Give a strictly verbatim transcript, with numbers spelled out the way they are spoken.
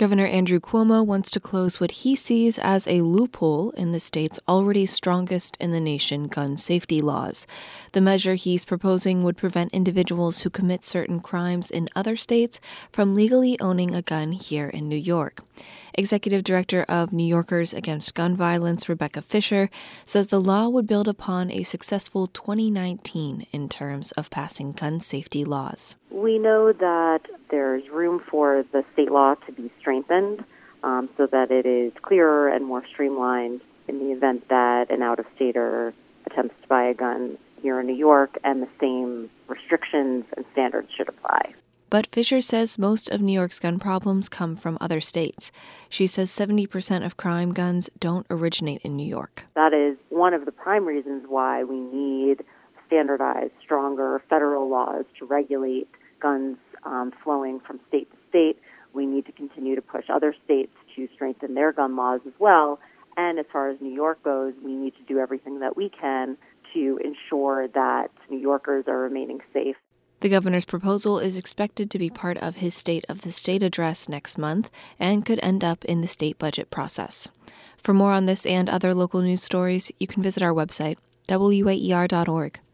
Governor Andrew Cuomo wants to close what he sees as a loophole in the state's already strongest in the nation gun safety laws. The measure he's proposing would prevent individuals who commit certain crimes in other states from legally owning a gun here in New York. Executive Director of New Yorkers Against Gun Violence, Rebecca Fisher, says the law would build upon a successful twenty nineteen in terms of passing gun safety laws. We know that there's room for the state law to be strengthened um, so that it is clearer and more streamlined in the event that an out-of-stater attempts to buy a gun here in New York, and the same restrictions and standards should apply. But Fisher says most of New York's gun problems come from other states. She says seventy percent of crime guns don't originate in New York. That is one of the prime reasons why we need standardized, stronger federal laws to regulate guns um, flowing from state to state. We need to continue to push other states to strengthen their gun laws as well. And as far as New York goes, we need to do everything that we can to ensure that New Yorkers are remaining safe. The governor's proposal is expected to be part of his State of the State address next month and could end up in the state budget process. For more on this and other local news stories, you can visit our website, W A E R dot org.